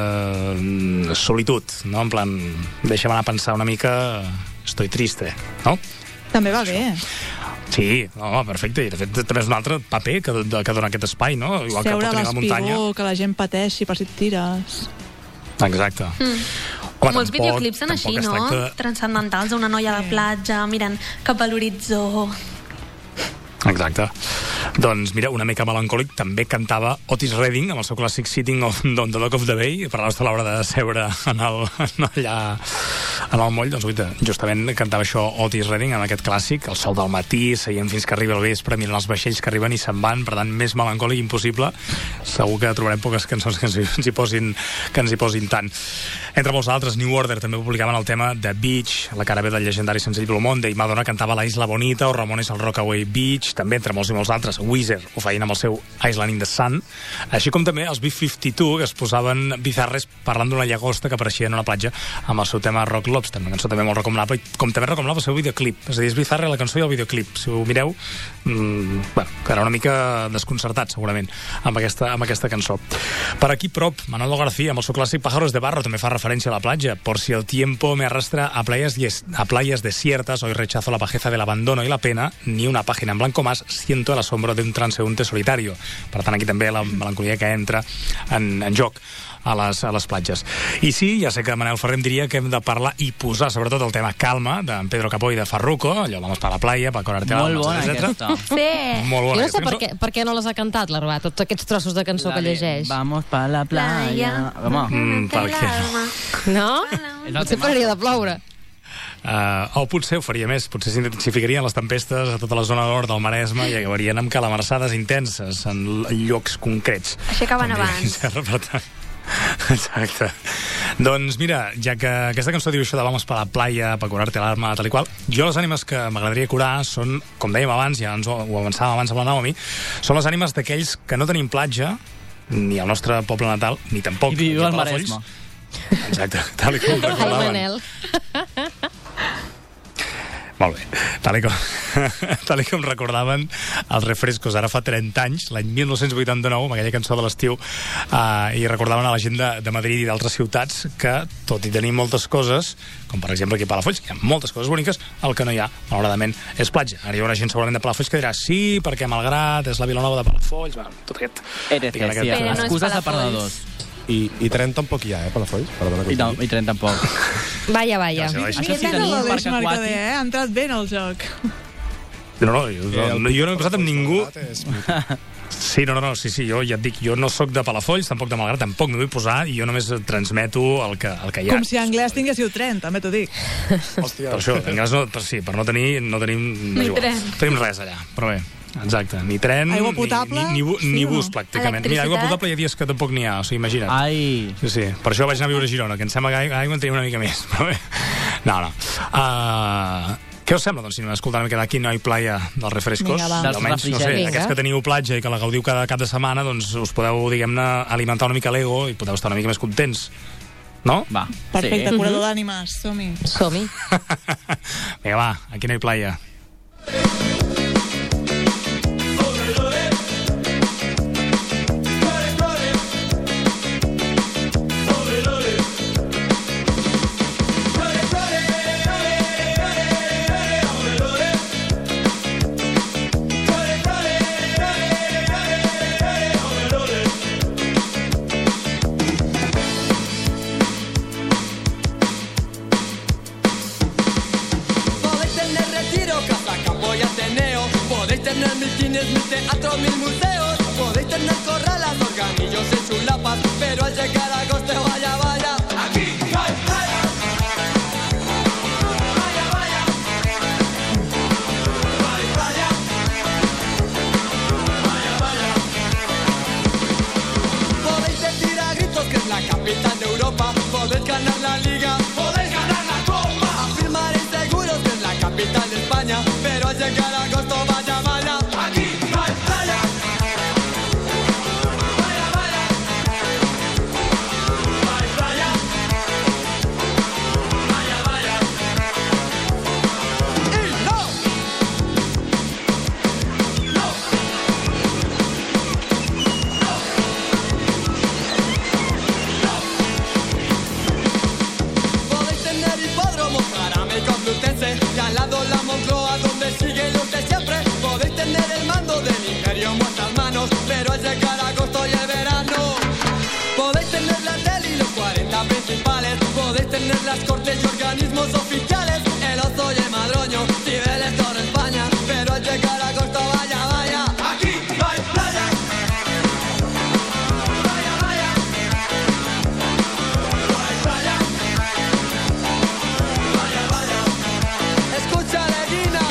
solitud, no? En plan, deixa'm anar a pensar una mica, estoy triste, no? També va bé. Sí, no, perfecte. I de fet també és un altre paper que dona aquest espai, no? Igual que pot Seure a tenir la muntanya. l'espigó, que la gent pateixi per si et tires. Exacte. Home, molts videoclips són així, no? Transcendentals, una noia a la platja, mirant cap a l'horitzó. Exacte. Doncs mira, una mica melancòlic també cantava Otis Redding amb el seu clàssic Sitting on the Dock of the Bay. Parlaves de l'hora de seure allà en el moll, doncs justament cantava això Otis Redding en aquest clàssic, el sol del matí, seient fins que arriba el vespre, mirant els vaixells que arriben i se'n van, per tant més melancòlic impossible. Segur que trobarem poques cançons que ens hi posin tant. Entre molts altres, New Order també publicaven el tema The Beach, la cara B del llegendari senzill Blue Monday, Madonna cantava La Isla Bonita o Ramones el Rockaway Beach, també entre molts i molts altres Weezer ho feien amb el seu Island in the Sun, així com també els B-52 que es posaven bizarres parlant d'una llagosta que apareixia en una platja amb el seu tema Rock Lobster, una cançó també molt recomanable i com també recomanable el seu videoclip, és a dir, és bizarre la cançó i el videoclip, si ho mireu quedarà una mica desconcertat segurament amb aquesta cançó. Per aquí prop, Manolo García amb el seu clàssic Pájaros de Barro també fa referència a la platja, por si el tiempo me arrastra a playas desiertas, hoy rechazo la pajeza del abandono y la pena, ni una página en blanco más, siento el asombro de un transeúnte solitario. Per tant, aquí també la melancolia que entra en joc a les platges. I sí, ja sé que Manel Ferrer em diria que hem de parlar i posar sobretot el tema Calma d'en Pedro Capó i de Farruko, allò vamos para la playa, para corarte la alma, etc. Sí. Molt bona. Jo no sé per què no les ha cantat, l'Arbà, tots aquests trossos de cançó que llegeix. Vamos para la playa. Per què no? No? Potser pararia de ploure. O potser ho faria més, potser s'intensificarien les tempestes a tota la zona nord del Maresme i acabarien amb calamarsades intenses en llocs concrets. Així acaben abans. Exacte. Doncs mira, ja que aquesta cançó diu això de vamos para la playa, para curarte l'arma, tal i qual, jo les ànimes que m'agradaria curar són, com dèiem abans, ja ho avançàvem abans amb la Naomi, són les ànimes d'aquells que no tenim platja, ni al nostre poble natal, ni tampoc i viu al Maresme. Exacte, tal i com recordaven. Ai, Manel. Molt bé. Tal com recordaven els refrescos ara fa 30 anys, l'any 1989, amb aquella cançó de l'estiu, i recordaven a la gent de Madrid i d'altres ciutats que, tot i tenir moltes coses, com per exemple aquí a Palafolls, hi ha moltes coses boniques, el que no hi ha, malauradament, és platja. Ara hi haurà gent segurament de Palafolls que dirà sí, perquè Malgrat és la Vilanova de Palafolls, tot aquest... Excuses de perdedors. I tren tampoc hi ha, Palafolls? Perdona que I tren tampoc. Vaya. Això sí, tenim un parc aquàtic. Ha entrat bé en el joc. No, jo no he passat amb ningú... Sí, jo ja et dic, jo no sóc de Palafolls, tampoc de Malgrat, tampoc m'hi vull posar i jo només transmeto el que hi ha. Com si a Anglès tinguéssiu tren, també t'ho dic. Hòstia. Per això, Anglès per no tenim ni tren. Tenim res allà, però bé. Exacte, ni tren, aigua potable, ni bus, pràcticament. Mira, aigua potable hi ha dies que tampoc n'hi ha, o sigui, imagina't. Ai. Sí, per això vaig anar a viure a Girona, que em sembla que aigua en tenim una mica més, però bé. No. Què us sembla, doncs, si anem a escoltar una mica d'Aquí no hi playa dels refrescos? Almenys, no sé, aquests que teniu platja i que la gaudiu cada cap de setmana, doncs us podeu, diguem-ne, alimentar una mica l'ego i podeu estar una mica més contents. No? Va. Perfecte, curador d'ànimes, som-hi. Vinga, va, Aquí no hi playa. Mil teatros, mil museos, podéis tener corralas, organillos en sus lapas, pero al llegar a agosto, vaya, aquí no hay playa. Vaya, no hay playa. Vaya. Podéis decir a gritos que es la capital de Europa, podéis ganar la liga, podéis ganar la copa, afirmaréis seguros que es la capital de España, pero al llegar a agosto, vaya. Aquí no hay playa. al lado la Moncloa donde sigue lo de siempre. Podéis tener el mando del imperio en vuestras manos, pero al llegar agosto y el verano, podéis tener la tele y los 40 principales, podéis tener las cortes y organismos oficiales, el Ozo y el Madroño, Cibeles, toda España, pero al llegar agosto vaya, vaya, aquí no hay playa. Vaya, vaya, no hay playa. Vaya, vaya, escucha Leguina.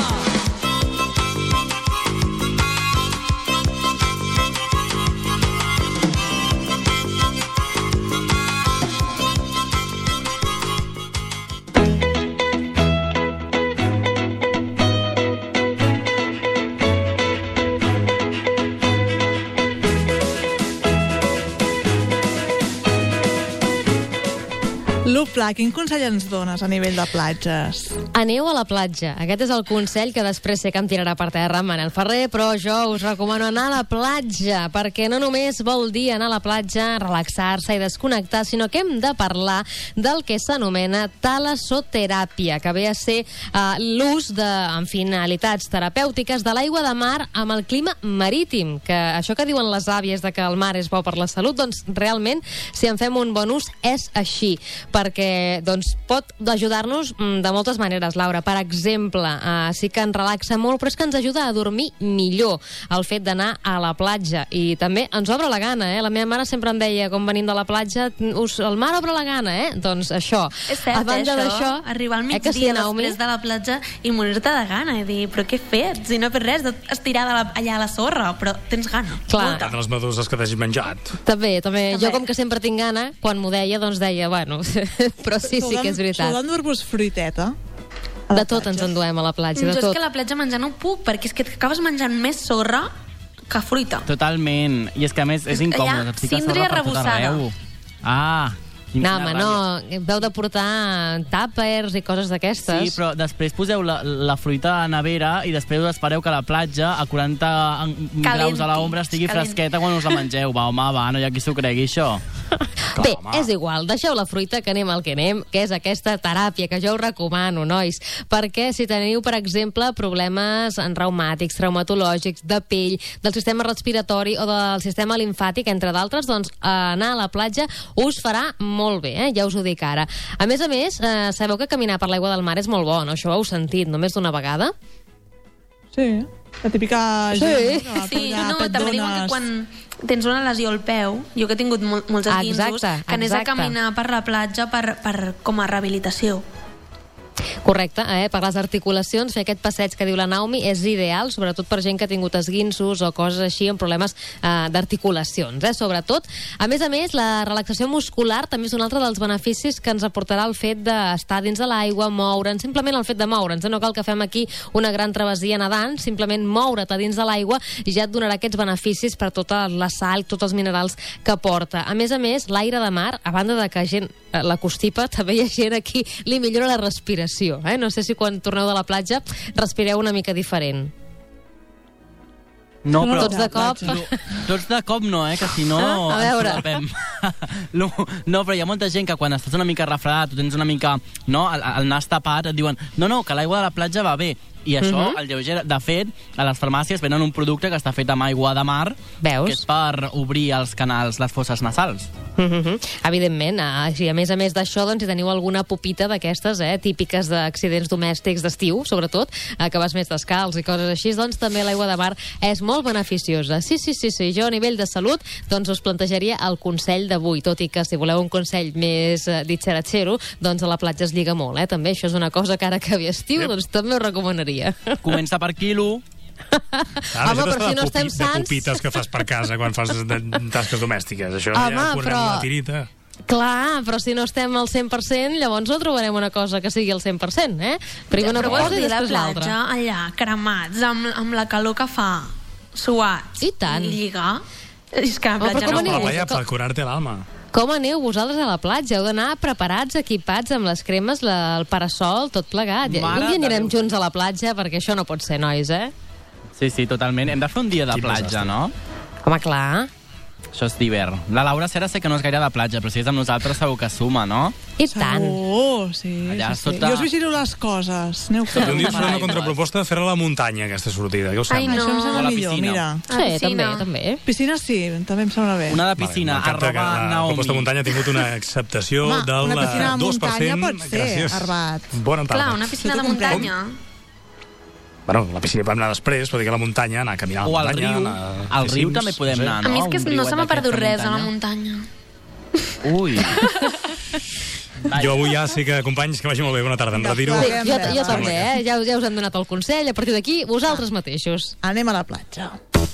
Pla, quin consell ens dones a nivell de platges? Aneu a la platja. Aquest és el consell que després sé que em tirarà per terra en Manel Ferrer, però jo us recomano anar a la platja, perquè no només vol dir anar a la platja, relaxar-se i desconnectar, sinó que hem de parlar del que s'anomena talassoteràpia, que ve a ser l'ús amb finalitats terapèutiques de l'aigua de mar amb el clima marítim, que això que diuen les àvies de que el mar és bo per la salut, doncs realment, si en fem un bon ús, és així, perquè pot ajudar-nos de moltes maneres, Laura. Per exemple, sí que ens relaxa molt, però és que ens ajuda a dormir millor el fet d'anar a la platja, i també ens obre la gana, La meva mare sempre em deia, quan venim de la platja, el mar obre la gana, doncs això. És cert, això, arribar al migdia després de la platja i morir-te de gana, i dir, però què he fet? Si no he fet res, estirar allà a la sorra, però tens gana. Clar. De les meduses que t'hagis menjat. També. Jo, com que sempre tinc gana, quan m'ho deia, doncs deia, bueno, però sí que és veritat. S'ho d'endur-vos fruiteta? De tot ens enduem a la platja, de tot. Jo és que a la platja menjar no puc, perquè és que acabes menjant més sorra que fruita. Totalment. I és que a més és incòmode. Hi ha síndria arrebossada. No, home, no. Heu de portar tàpers i coses d'aquestes. Sí, però després poseu la fruita a la nevera i després us espereu que la platja a 40 graus a l'ombra estigui fresqueta quan us la mengeu. Va, home, no hi ha qui s'ho cregui, això. Bé, és igual, deixeu la fruita, que anem al que anem, que és aquesta teràpia que jo us recomano, nois, perquè si teniu, per exemple, problemes reumàtics, traumatològics, de pell, del sistema respiratori o del sistema limfàtic, entre d'altres, doncs anar a la platja us farà molt bé, ja us ho dic ara. A més, sabeu que caminar per l'aigua del mar és molt bo, no? Això ho heu sentit només d'una vegada? Sí, la típica... Sí, també diuen que quan tens una lesió al peu, jo que he tingut molts esguinços, que anés a caminar per la platja com a rehabilitació. Correcte, per les articulacions, fer aquest passeig que diu la Naomi és ideal, sobretot per gent que ha tingut esguinços o coses així amb problemes d'articulacions, sobretot. A més, la relaxació muscular també és un altre dels beneficis que ens aportarà el fet d'estar dins de l'aigua, moure'ns, simplement el fet de moure'ns. No cal que fem aquí una gran travessia nedant, simplement moure't a dins de l'aigua i ja et donarà aquests beneficis per tota la sal, tots els minerals que porta. A més, l'aire de mar, a banda de que gent la constipa, també hi ha gent aquí li millora la respiració. No sé si quan torneu de la platja respireu una mica diferent. No, però... Tots de cop no, que si no... A veure... No, però hi ha molta gent que quan estàs una mica refredat o tens una mica el nas tapat et diuen no, que l'aigua de la platja va bé. I això, el lleuger, de fet, a les farmàcies venen un producte que està fet amb aigua de mar, que és per obrir els canals, les fosses nasals. Evidentment, a més d'això, doncs, hi teniu alguna pupita d'aquestes, típiques d'accidents domèstics d'estiu, sobretot, que vas més descalç i coses així, doncs també l'aigua de mar és molt beneficiosa. Sí, jo a nivell de salut, doncs us plantejaria el consell d'avui, tot i que si voleu un consell més ditxeratxero, doncs a la platja es lliga molt, també, això és una cosa que ara que ve estiu, doncs també us recomanaria. Comença per quilo. Home, però si no estem sants... De pupites que fas per casa quan fas tasques domèstiques. Això ja posem la tirita. Clar, però si no estem al 100%, llavors no trobarem una cosa que sigui al 100%, Primer una cosa i després l'altra. La platja, allà, cremats, amb la calor que fa, suats. I tant. I lligar. És que la platja no... Per curar-te l'alma. Com aneu vosaltres a la platja? Heu d'anar preparats, equipats, amb les cremes, el parasol, tot plegat. Un dia anirem junts a la platja, perquè això no pot ser, nois, Sí, totalment. Hem de fer un dia de platja, no? Home, clar. Això és d'hivern. La Laura Cera sé que no és gaire de platja, però si és amb nosaltres segur que suma, no? I tant. Oh, sí. Allà sí. sota... Jo us vigilo les coses. Aneu fent. Un dia faré una contraproposta de fer-la a la muntanya, aquesta sortida. Què us Ai, sembla? no. Això em sembla O la millor, piscina. mira. Sí, també. Piscina sí, també em sembla bé. Una de piscina, M'encanta que arroba la Naomi. proposta de muntanya ha tingut una acceptació Home, del una piscina de 2%. muntanya pot ser, Gràcies. Arbat. Bona tarda. Clar, una piscina Jo de t'ho comprenc. muntanya. Bueno, la piscina podem anar després, però dir que la muntanya, anar a caminar a O la al muntanya... riu. anar a Al fer riu cims, també podem no sé. anar, A mi és Un que no riuet se m'ha perdut d'aquests de res a la muntanya. muntanya. Ui. Jo avui ja sí que, companys, que vagi molt bé. Bona tarda, em retiro. Sí, jo també, ja us hem donat el consell. A partir d'aquí, vosaltres mateixos. Anem a la platja.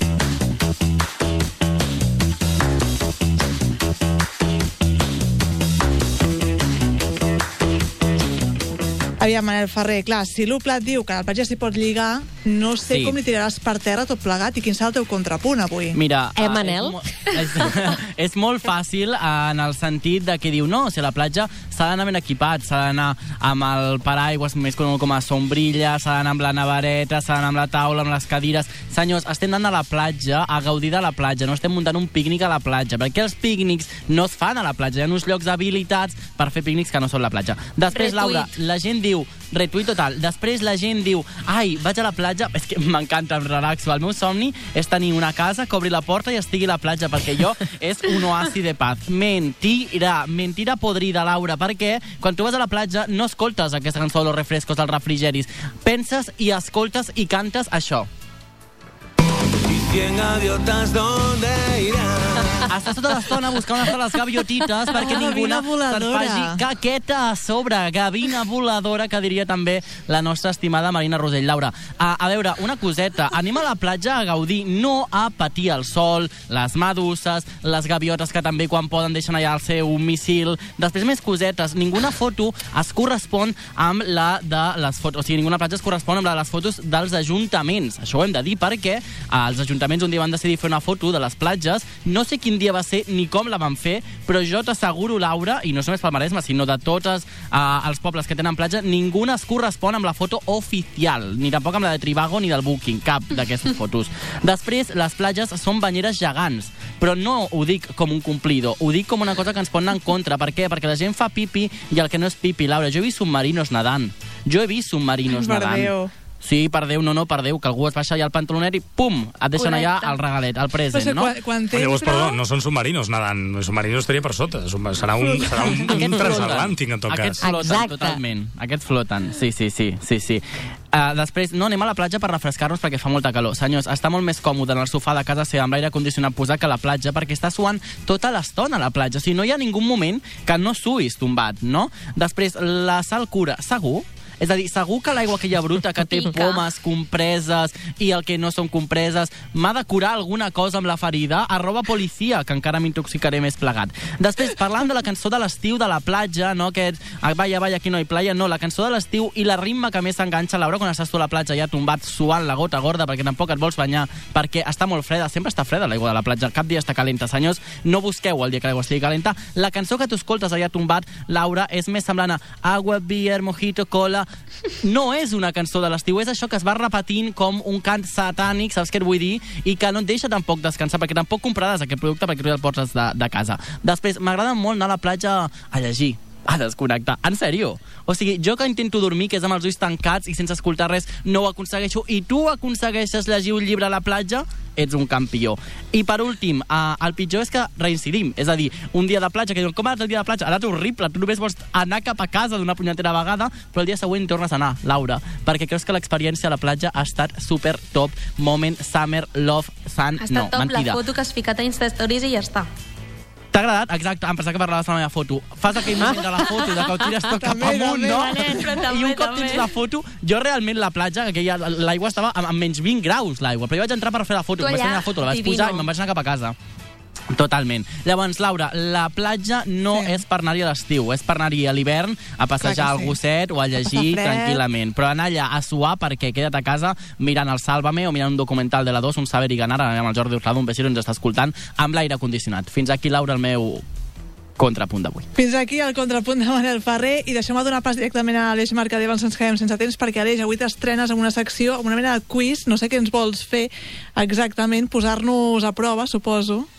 Aviam, Manel Ferrer, clar, si l'Uplat diu que a la platja s'hi pot lligar, no sé Sí. com li tiraràs per terra tot plegat i quin serà el teu contrapunt avui. Mira, Manel? és molt fàcil en el sentit de que diu, no, si a la platja s'ha d'anar ben equipat, s'ha d'anar amb el paraigües més conegut com a sombrilla, s'ha d'anar amb la nevareta, s'ha d'anar amb la taula, amb les cadires. Senyors, estem anant a la platja a gaudir de la platja, no estem muntant un pícnic a la platja, perquè els pícnics no es fan a la platja, hi ha uns llocs habilitats per fer pícnics que no són la platja. Després, Laura, la gent diu, retuit total, després la gent diu, ai, vaig a la platja, és que m'encanta, em relaxo, el meu somni és tenir una casa que obri la porta i estigui a la platja, perquè jo és un oasi de paz. Mentira podrida, Laura, perquè quan tu vas a la platja no escoltes aquesta cançó de los refrescos, dels refrigeris, penses i escoltes i cantes això. Y 100 gaviotas, ¿dónde irán? Estàs tota l'estona buscant on estan les gaviotites perquè ninguna te'n faci caqueta a sobre. Gavina voladora, que diria també la nostra estimada Marina Rosell. Laura, a veure, una coseta. Anem a la platja a gaudir, no a patir el sol, les meduses, les gaviotes que també quan poden deixen allà el seu missil. Després més cosetes. Ninguna foto es correspon amb la de les fotos. O sigui, ninguna platja es correspon amb la de les fotos dels ajuntaments. Això ho hem de dir perquè els ajuntaments un dia van decidir fer una foto de les platges. No sé quin dia va ser ni com la van fer, però jo t'asseguro, Laura, i no només pel Maresme, sinó de tots els pobles que tenen platja, ninguna es correspon amb la foto oficial, ni tampoc amb la de Trivago ni del Booking, cap d'aquestes fotos. Després, les platges són banyeres gegants, però no ho dic com un cumplido, ho dic com una cosa que ens pot anar en contra. Per què? Perquè la gent fa pipi i el que no és pipi, Laura. Jo he vist submarinos nedant. Déu. Sí, per Déu, no, per Déu, que algú es baixa allà al pantalonet i pum, et deixen allà el regalet, el present, no? Llavors, perdó, no són submarinos nedant, submarinos estaria per sota, serà un transatlàntic, en tot cas. Aquests floten, totalment. Aquests floten, sí. Després, no, anem a la platja per refrescar-nos perquè fa molta calor. Senyors, està molt més còmode en el sofà de casa seva amb l'aire condicionat posat que a la platja perquè està suant tota l'estona a la platja. O sigui, no hi ha ningú moment que no suïs tombat, no? Després, la sal cura, segur? És a dir, segur que l'aigua aquella bruta que té pomes, compreses i el que no són compreses m'ha de curar alguna cosa amb la ferida? @policia, que encara m'intoxicaré més plegat. Després, parlant de la cançó de l'estiu de la platja, no, aquest vaya, aquí no hi playa, no, la cançó de l'estiu i la ritme que més s'enganxa, Laura, quan estàs tu a la platja ja tombat, suant la gota gorda perquè tampoc et vols banyar, perquè està molt freda, sempre està freda l'aigua de la platja, cap dia està calenta. Senyors, no busqueu el dia que l'aigua estigui calenta. La cançó que tu escoltes allà tombat, Laura, és més semblant a agua, beer, mojito, cola. No és una cançó de l'estiu, és això que es va repetint com un cant satànic, saps què et vull dir? I que no et deixa tampoc descansar, perquè tampoc compraràs aquest producte perquè tu ja el portes de casa. Després, m'agrada molt anar a la platja a llegir, a desconnectar. En sèrio? O sigui, jo que intento dormir, que és amb els ulls tancats i sense escoltar res, no ho aconsegueixo, i tu aconsegueixes llegir un llibre a la platja, ets un campió. I per últim, el pitjor és que reincidim. És a dir, un dia de platja, que diuen, com ha anat el dia de platja? Ha anat horrible, tu només vols anar cap a casa d'una punyetera vegada, però el dia següent tornes a anar, Laura, perquè creus que l'experiència a la platja ha estat super top, moment, summer, love, sun, Ha no, estat top mentida. la foto que has ficat a Insta Stories i ja està. T'ha agradat? Exacte, em pensava que parlaves de la meva foto. Fas aquell moment de la foto, de que ho tires tot cap amunt, no? I un cop tens la foto, jo realment la platja, que l'aigua estava amb menys 20 graus, l'aigua, però jo vaig entrar per fer la foto, vaig tenir la foto, la vaig posar i me'n vaig anar cap a casa. Totalment. Llavors, Laura, la platja no és per anar-hi a l'estiu, és per anar-hi a l'hivern a passejar el gosset o a llegir tranquil·lament. Però anar allà a suar perquè queda't a casa mirant el Sálvame o mirant un documental de la 2, un Saber i Ganar, amb el Jordi Hurtado, un besito, ens està escoltant, amb l'aire condicionat. Fins aquí, Laura, el meu contrapunt d'avui. Fins aquí el contrapunt de Manel Ferrer i deixem-me donar pas directament a Aleix Mercader abans ens quedem sense temps perquè Aleix, avui t'estrenes amb una secció, amb una mena de quiz, no sé què ens vols fer exactament, posar-nos a prova, suposo.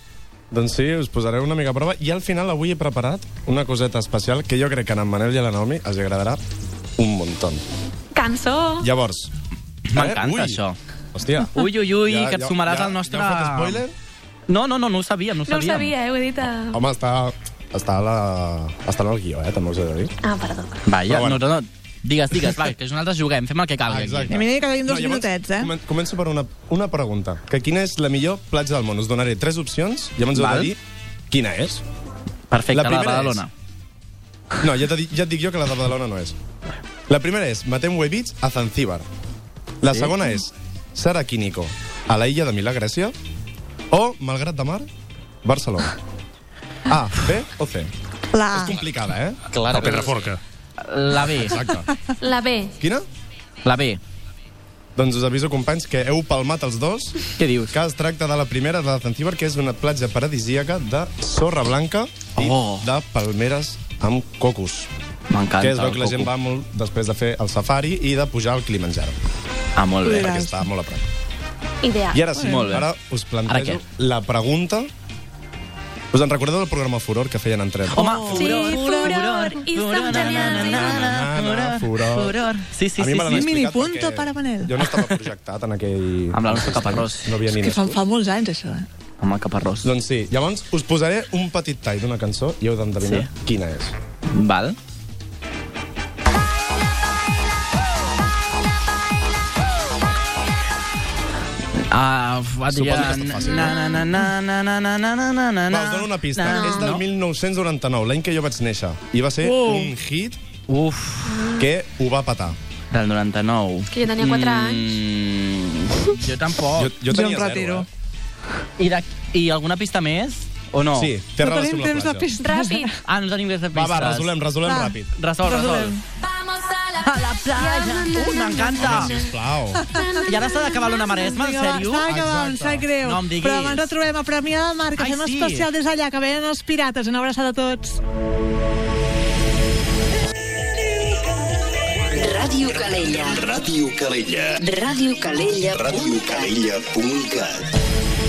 Doncs sí, us posaré una mica a prova. I al final avui he preparat una coseta especial que jo crec que a en Manel i a la Naomi els agradarà un muntó. Cançó! Llavors... M'encanta això. Hòstia. Ui, que et sumaràs al nostre... Ja heu fet spoiler? No ho sabíem, No ho sabia, ho he dit a... Home, està en el guió, també us he de dir. Ah, perdó. Vaja, Però bueno. no. Digues, va, que nosaltres juguem, fem el que calgui. Exacte. I mira que tenim 2 minutets, Començo per una pregunta. Que quina és la millor platja del món? Us donaré 3 opcions i llavors heu de dir quina és. Perfecte, la de primera Badalona. No, ja et dic jo que la de Badalona no és. La primera és Matemue Beach a Zanzíbar. La segona és Sara Quínico a la illa de Milà, Grècia. O Malgrat de Mar, Barcelona. A, B o C? La És complicada, El Pedraforca. La B. Exacte. La B. Quina? La B. Doncs us aviso, companys, que heu palmat els dos. Què dius? Que es tracta de la primera, de Zanzíbar, que és una platja paradisíaca de sorra blanca i de palmeres amb cocos. M'encanta que es veu el que la gent coco. va molt després de fer el safari i de pujar al Kilimanjaro. Ah, molt bé. Perquè està molt a prop. Ideal. I ara sí, Molt bé. ara us Ara plantejo què? la pregunta. Us en recordeu del programa Furor que feien entre... Home, Sí, furor, i som genials. Furor. Sí. A mi me l'han Un explicat minipunto perquè para Manel. jo no estava projectat en aquell... Amb l'Alonso Caparrós. No havia ni Que nascut. fa molts anys, això, Amb el Caparrós. Doncs sí, llavors us posaré un petit tall d'una cançó i heu d'endevinar quina és. Val. Suposo que està fàcil. Va, us dono una pista. És del 1999, l'any que jo vaig néixer. I va ser un hit que ho va patar. Del 99. És que jo tenia 4 anys. Jo tampoc. Jo tenia 0, I alguna pista més? O no? Sí, té relació amb la platja. Ràpid. Ah, no tenim res de pistes. Va, resolem ràpid. Resol. A la playa. M'encanta. Sisplau. I ara s'ha d'acabar l'Ona Maresma, en sèrio? Està acabant, em sap greu. No em diguis. Però abans retrobem a Premià de Mar, que Ai, fem sí. especial des d'allà, que venen els pirates. Una abraçada a tots. Ràdio Calella. Ràdio Calella. Ràdio Calella. Radiocalella.cat